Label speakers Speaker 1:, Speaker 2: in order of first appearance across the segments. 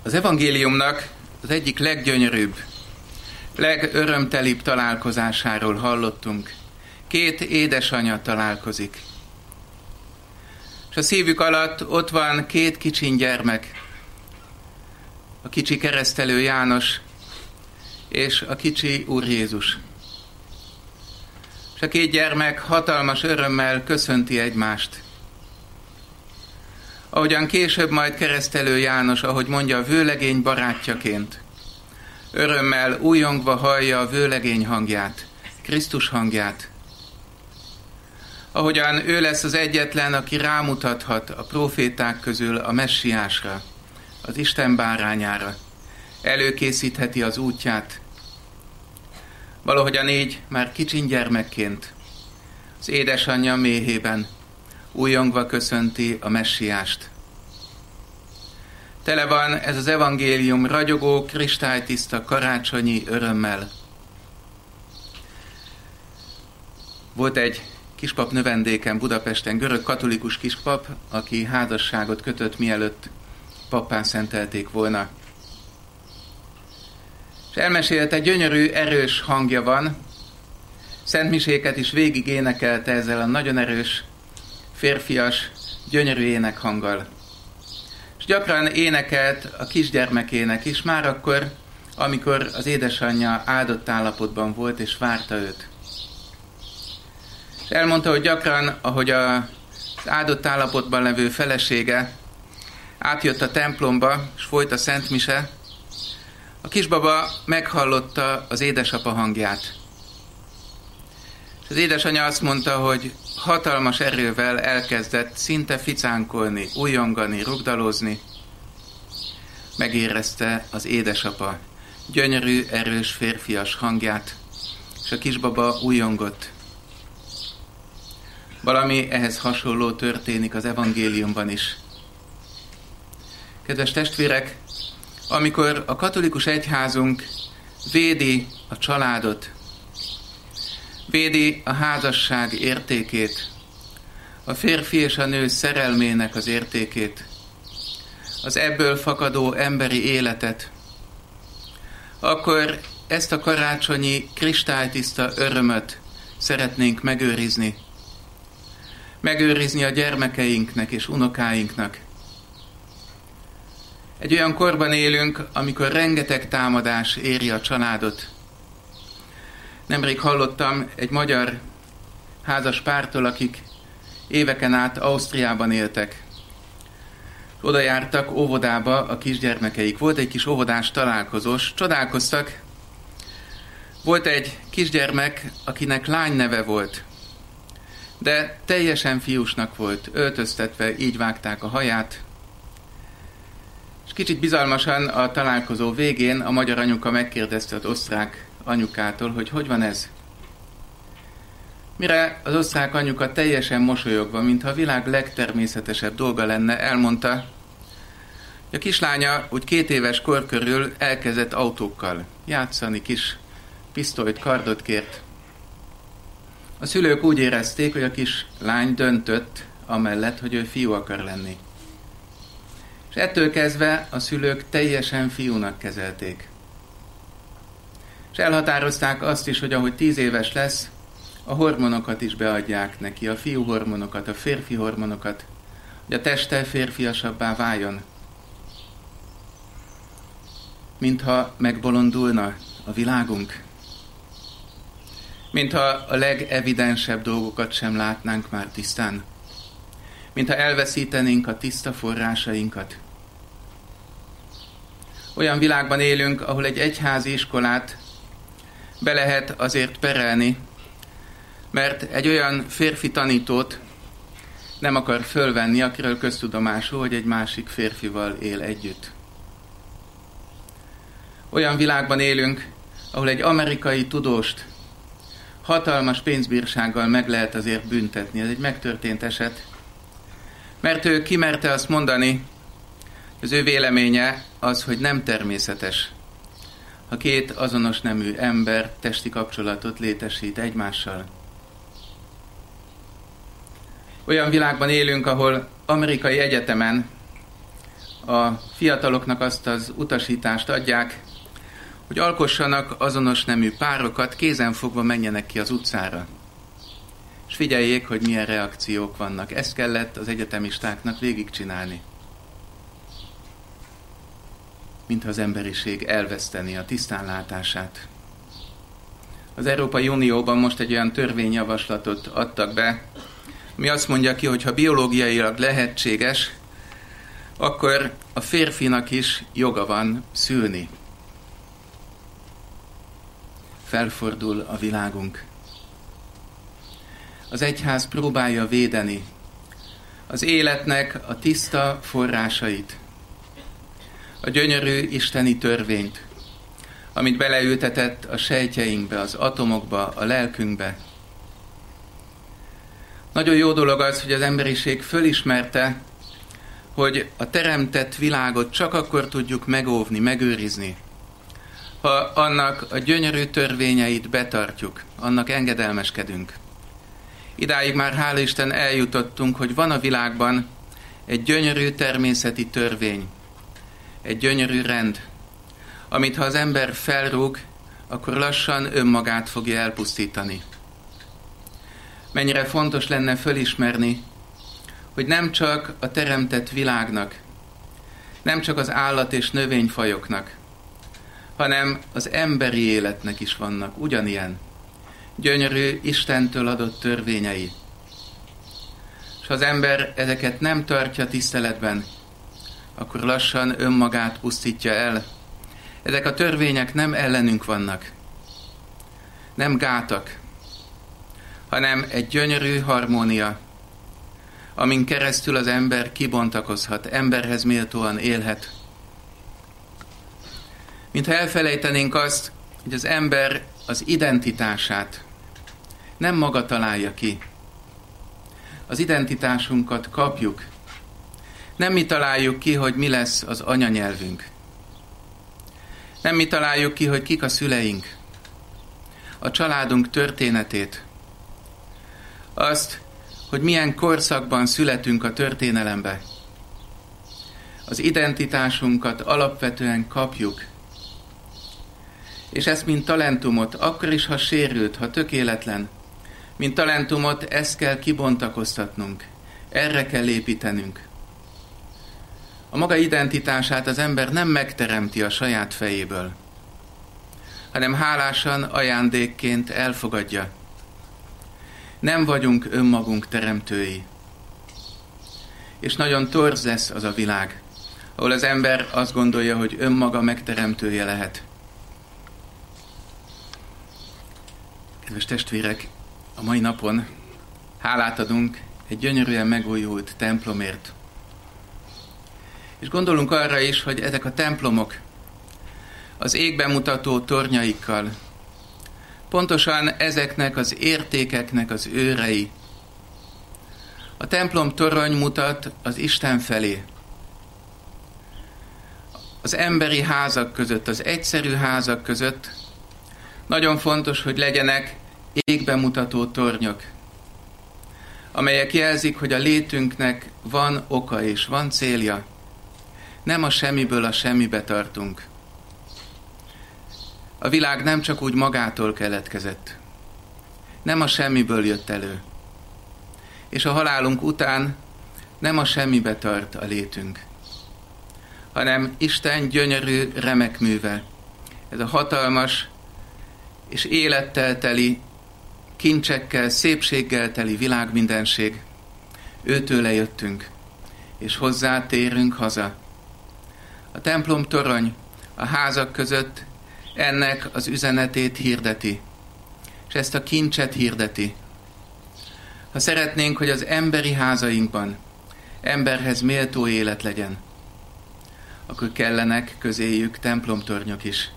Speaker 1: Az evangéliumnak az egyik leggyönyörűbb, legörömtelibb találkozásáról hallottunk. Két édesanya találkozik. És a szívük alatt ott van két kicsin gyermek. A kicsi keresztelő János és a kicsi Úr Jézus. És a két gyermek hatalmas örömmel köszönti egymást. Ahogyan később majd keresztelő János, ahogy mondja, a vőlegény barátjaként, örömmel újongva hallja a vőlegény hangját, Krisztus hangját. Ahogyan ő lesz az egyetlen, aki rámutathat a próféták közül a messiásra, az Isten bárányára, előkészítheti az útját. Valahogyan így már kicsin gyermekként az édesanyja méhében újongva köszönti a messiást. Tele van ez az evangélium ragyogó, kristálytiszta karácsonyi örömmel. Volt egy kispap növendékem Budapesten, görög katolikus kispap, aki házasságot kötött, mielőtt pappá szentelték volna. És elmesélte, gyönyörű, erős hangja van, szentmiséket is végig énekelte ezzel a nagyon erős, férfias, gyönyörű énekhanggal. És gyakran énekelt a kisgyermekének is, már akkor, amikor az édesanyja áldott állapotban volt, és várta őt. És elmondta, hogy gyakran, ahogy az áldott állapotban levő felesége átjött a templomba, és folyt a szentmise, a kisbaba meghallotta az édesapa hangját. És az édesanyja azt mondta, hogy hatalmas erővel elkezdett szinte ficánkolni, újongani, rugdalózni. Megérezte az édesapa gyönyörű, erős, férfias hangját, és a kisbaba újongott. Valami ehhez hasonló történik az evangéliumban is. Kedves testvérek, amikor a katolikus egyházunk védi a családot, védi a házasság értékét, a férfi és a nő szerelmének az értékét, az ebből fakadó emberi életet, akkor ezt a karácsonyi kristálytiszta örömöt szeretnénk megőrizni. Megőrizni a gyermekeinknek és unokáinknak. Egy olyan korban élünk, amikor rengeteg támadás éri a családot. Nemrég hallottam egy magyar házas pártól, akik éveken át Ausztriában éltek. Oda jártak óvodába a kisgyermekeik. Volt egy kis óvodás találkozós, csodálkoztak. Volt egy kisgyermek, akinek lány neve volt, de teljesen fiúsnak volt, öltöztetve, így vágták a haját. És kicsit bizalmasan a találkozó végén a magyar anyuka megkérdezte az osztrák anyukától, hogy van ez. Mire az osztrák anyuka teljesen mosolyogva, mintha a világ legtermészetesebb dolga lenne, elmondta, hogy a kislánya úgy 2 éves kor körül elkezdett autókkal játszani, kis pisztolyt, kardot kért. A szülők úgy érezték, hogy a kis lány döntött amellett, hogy ő fiú akar lenni. És ettől kezdve a szülők teljesen fiúnak kezelték. És elhatározták azt is, hogy ahogy 10 éves lesz, a hormonokat is beadják neki, a fiú hormonokat, a férfi hormonokat, hogy a teste férfiasabbá váljon. Mintha megbolondulna a világunk. Mintha a legevidensebb dolgokat sem látnánk már tisztán. Mintha elveszítenénk a tiszta forrásainkat. Olyan világban élünk, ahol egy egyházi iskolát be lehet azért perelni, mert egy olyan férfi tanítót nem akar fölvenni, akiről köztudomású, hogy egy másik férfival él együtt. Olyan világban élünk, ahol egy amerikai tudóst hatalmas pénzbírsággal meg lehet azért büntetni. Ez egy megtörtént eset. Mert ő kimerte azt mondani, az ő véleménye az, hogy nem természetes, ha 2 azonos nemű ember testi kapcsolatot létesít egymással. Olyan világban élünk, ahol amerikai egyetemen a fiataloknak azt az utasítást adják, hogy alkossanak azonos nemű párokat, kézenfogva menjenek ki az utcára. És figyeljék, hogy milyen reakciók vannak. Ezt kellett az egyetemistáknak végigcsinálni. Mintha az emberiség elveszteni a tisztánlátását. Az Európai Unióban most egy olyan törvényjavaslatot adtak be, ami azt mondja ki, hogy ha biológiailag lehetséges, akkor a férfinak is joga van szülni. Felfordul a világunk. Az egyház próbálja védeni az életnek a tiszta forrásait, a gyönyörű isteni törvényt, amit beleültetett a sejtjeinkbe, az atomokba, a lelkünkbe. Nagyon jó dolog az, hogy az emberiség fölismerte, hogy a teremtett világot csak akkor tudjuk megóvni, megőrizni, ha annak a gyönyörű törvényeit betartjuk, annak engedelmeskedünk. Idáig már hála Isten eljutottunk, hogy van a világban egy gyönyörű természeti törvény, egy gyönyörű rend, amit ha az ember felrúg, akkor lassan önmagát fogja elpusztítani. Mennyire fontos lenne fölismerni, hogy nem csak a teremtett világnak, nem csak az állat- és növényfajoknak, hanem az emberi életnek is vannak ugyanilyen gyönyörű Istentől adott törvényei. És ha az ember ezeket nem tartja tiszteletben, akkor lassan önmagát pusztítja el. Ezek a törvények nem ellenünk vannak, nem gátak, hanem egy gyönyörű harmónia, amin keresztül az ember kibontakozhat, emberhez méltóan élhet. Mintha elfelejtenénk azt, hogy az ember az identitását nem maga találja ki. Az identitásunkat kapjuk. Nem mi találjuk ki, hogy mi lesz az anyanyelvünk. Nem mi találjuk ki, hogy kik a szüleink. A családunk történetét. Azt, hogy milyen korszakban születünk a történelembe. Az identitásunkat alapvetően kapjuk. És ezt mint talentumot, akkor is, ha sérült, ha tökéletlen, mint talentumot, ezt kell kibontakoztatnunk. Erre kell építenünk. A maga identitását az ember nem megteremti a saját fejéből, hanem hálásan ajándékként elfogadja. Nem vagyunk önmagunk teremtői. És nagyon torz lesz az a világ, ahol az ember azt gondolja, hogy önmaga megteremtője lehet. Kedves testvérek, a mai napon hálát adunk egy gyönyörűen megújult templomért. És gondolunk arra is, hogy ezek a templomok az égben mutató tornyaikkal pontosan ezeknek az értékeknek az őrei. A templom torony mutat az Isten felé. Az emberi házak között, az egyszerű házak között nagyon fontos, hogy legyenek égben mutató tornyok, amelyek jelzik, hogy a létünknek van oka és van célja. Nem a semmiből a semmibe tartunk. A világ nem csak úgy magától keletkezett. Nem a semmiből jött elő. És a halálunk után nem a semmibe tart a létünk, hanem Isten gyönyörű remek műve. Ez a hatalmas és élettel teli, kincsekkel, szépséggel teli világmindenség. Őtőle jöttünk, és hozzá térünk haza. A templom torony a házak között ennek az üzenetét hirdeti, és ezt a kincset hirdeti. Ha szeretnénk, hogy az emberi házainkban emberhez méltó élet legyen, akkor kellenek közéjük templomtornyok is.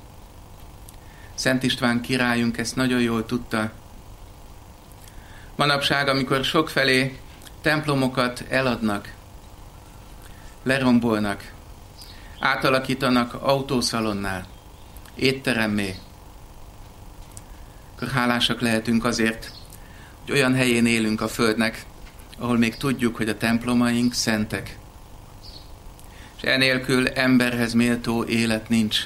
Speaker 1: Szent István királyunk ezt nagyon jól tudta. Manapság, amikor sokfelé templomokat eladnak, lerombolnak, átalakítanak autószalonnál, étteremmé, akkor hálásak lehetünk azért, hogy olyan helyén élünk a Földnek, ahol még tudjuk, hogy a templomaink szentek. és enélkül emberhez méltó élet nincs.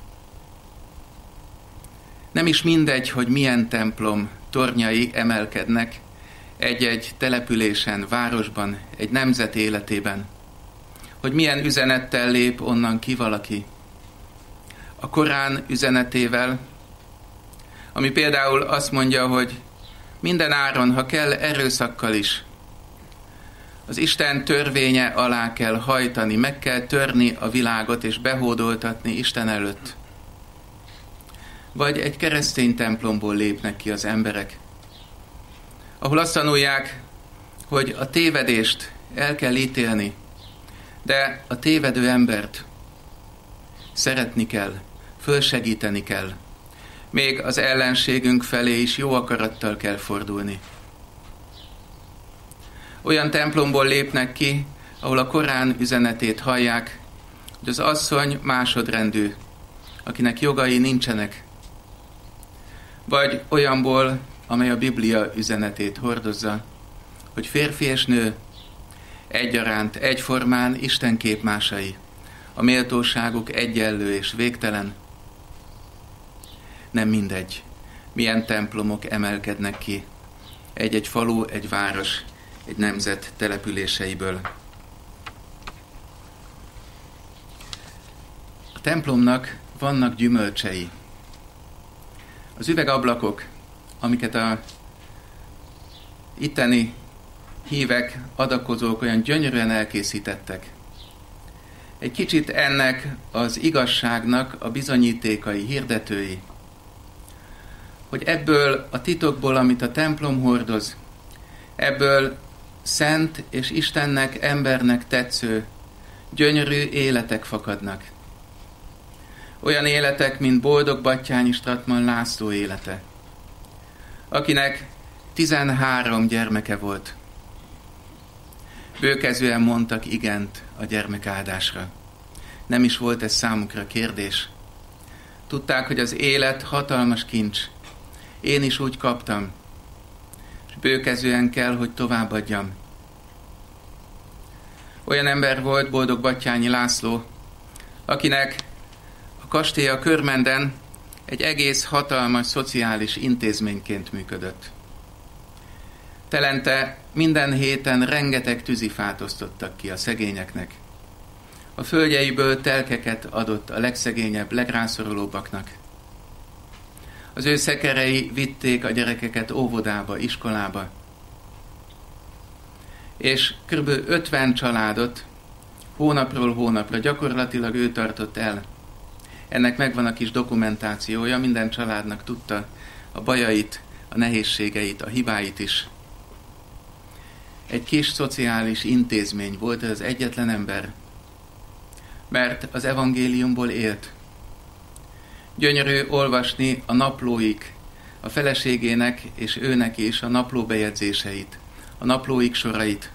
Speaker 1: Nem is mindegy, hogy milyen templom tornyai emelkednek egy-egy településen, városban, egy nemzet életében, hogy milyen üzenettel lép onnan ki valaki. A Korán üzenetével, ami például azt mondja, hogy minden áron, ha kell, erőszakkal is, az Isten törvénye alá kell hajtani, meg kell törni a világot és behódoltatni Isten előtt. Vagy egy keresztény templomból lépnek ki az emberek, ahol azt tanulják, hogy a tévedést el kell ítélni, de a tévedő embert szeretni kell, fölsegíteni kell. Még az ellenségünk felé is jó akarattal kell fordulni. Olyan templomból lépnek ki, ahol a Korán üzenetét hallják, hogy az asszony másodrendű, akinek jogai nincsenek. Vagy olyanból, amely a Biblia üzenetét hordozza, hogy férfi és nő egyaránt, egyformán Isten képmásai, a méltóságuk egyenlő és végtelen. Nem mindegy, milyen templomok emelkednek ki egy-egy falu, egy város, egy nemzet településeiből. A templomnak vannak gyümölcsei. Az üvegablakok, amiket a itteni hívek, adakozók olyan gyönyörűen elkészítettek. Egy kicsit ennek az igazságnak a bizonyítékai, hirdetői, hogy ebből a titokból, amit a templom hordoz, ebből szent és Istennek, embernek tetsző, gyönyörű életek fakadnak. Olyan életek, mint boldog Batthyányi Stratman László élete, akinek 13 gyermeke volt. Bőkezően mondtak igent a gyermekáldásra. Nem is volt ez számukra kérdés. Tudták, hogy az élet hatalmas kincs. Én is úgy kaptam, és bőkezően kell, hogy továbbadjam. Olyan ember volt boldog Batthyányi László, akinek a kastélya Körmenden egy egész hatalmas szociális intézményként működött. Telente minden héten rengeteg tűzifát osztottak ki a szegényeknek. A földjeiből telkeket adott a legszegényebb, legrászorulóbbaknak. Az ő szekerei vitték a gyerekeket óvodába, iskolába. És kb. 50 családot hónapról hónapra gyakorlatilag ő tartott el. Ennek megvan a kis dokumentációja, minden családnak tudta a bajait, a nehézségeit, a hibáit is. Egy kis szociális intézmény volt ez az egyetlen ember, mert az evangéliumból élt. Gyönyörű olvasni a naplóik, a feleségének és őnek is a naplóbejegyzéseit, a naplóik sorait.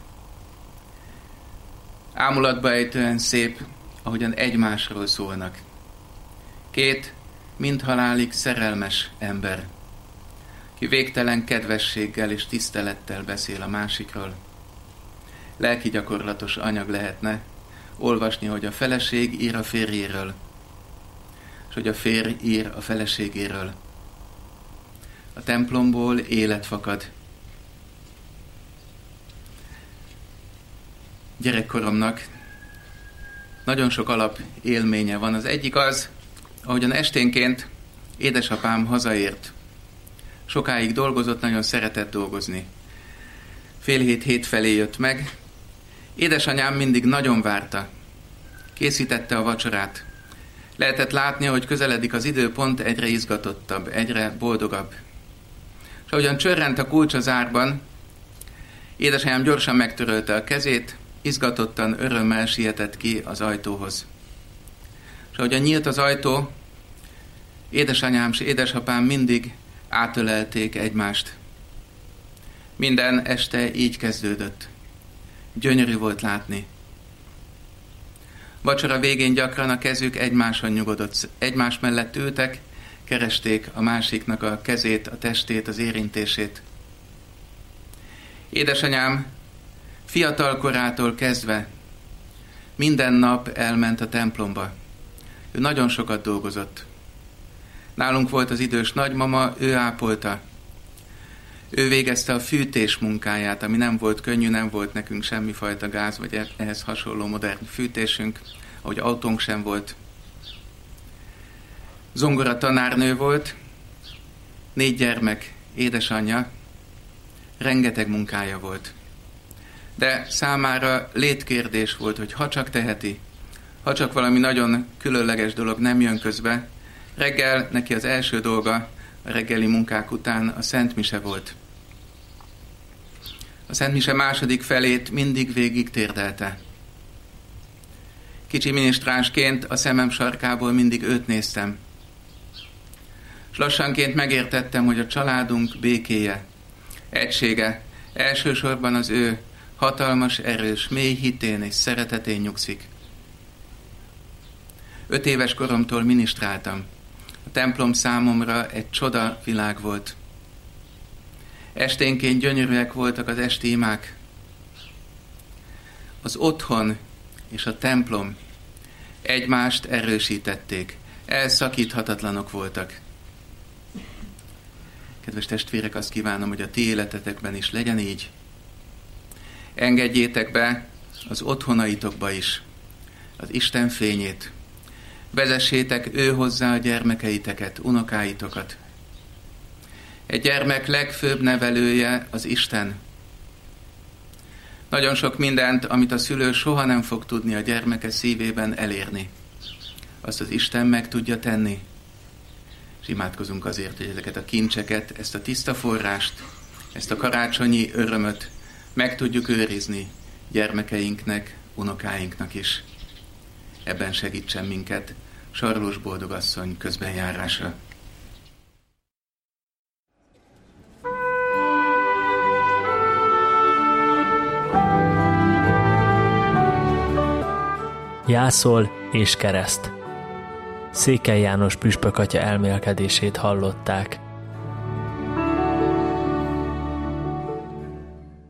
Speaker 1: Ámulatba ejtően szép, ahogyan egymásról szólnak. Két mindhalálig szerelmes ember, ki végtelen kedvességgel és tisztelettel beszél a másikról. Lelki gyakorlatos anyag lehetne olvasni, hogy a feleség ír a férjéről, és hogy a férj ír a feleségéről. A templomból élet fakad. Gyerekkoromnak nagyon sok alap élménye van. Az egyik az, ahogyan esténként édesapám hazaért. Sokáig dolgozott, nagyon szeretett dolgozni. 6:30 felé jött meg. Édesanyám mindig nagyon várta. Készítette a vacsorát. Lehetett látni, hogy közeledik az időpont, egyre izgatottabb, egyre boldogabb. És ahogyan csörrent a kulcs az árban, édesanyám gyorsan megtörölte a kezét, izgatottan, örömmel sietett ki az ajtóhoz. És ahogyan nyílt az ajtó, édesanyám és édesapám mindig átölelték egymást. Minden este így kezdődött. Gyönyörű volt látni. Vacsora végén gyakran a kezük egymáson nyugodott. Egymás mellett ültek, keresték a másiknak a kezét, a testét, az érintését. Édesanyám fiatal korától kezdve minden nap elment a templomba. Ő nagyon sokat dolgozott. Nálunk volt az idős nagymama, ő ápolta. Ő végezte a fűtés munkáját, ami nem volt könnyű, nem volt nekünk semmifajta gáz, vagy ehhez hasonló modern fűtésünk, ahogy autónk sem volt. Zongora tanárnő volt, 4 gyermek édesanyja, rengeteg munkája volt. De számára létkérdés volt, hogy ha csak teheti, ha csak valami nagyon különleges dolog nem jön közbe, reggel neki az első dolga a reggeli munkák után a Szent Mise volt. A Szent Mise második felét mindig végig térdelte. Kicsi minisztránsként a szemem sarkából mindig őt néztem. És lassanként megértettem, hogy a családunk békéje, egysége elsősorban az ő hatalmas, erős, mély hitén és szeretetén nyugszik. 5 éves koromtól minisztráltam. A templom számomra egy csoda világ volt. Esténként gyönyörűek voltak az esti imák. Az otthon és a templom egymást erősítették. Elszakíthatatlanok voltak. Kedves testvérek, azt kívánom, hogy a ti életetekben is legyen így. Engedjétek be az otthonaitokba is az Isten fényét. Vezessétek ő hozzá a gyermekeiteket, unokáitokat. Egy gyermek legfőbb nevelője az Isten. Nagyon sok mindent, amit a szülő soha nem fog tudni a gyermeke szívében elérni. Azt az Isten meg tudja tenni. És imádkozunk azért, hogy ezeket a kincseket, ezt a tiszta forrást, ezt a karácsonyi örömöt meg tudjuk őrizni gyermekeinknek, unokáinknak is. Ebben segítsen minket Sarlós Boldogasszony közbenjárása.
Speaker 2: Jászol és kereszt. Székely János püspök atya elmélkedését hallották.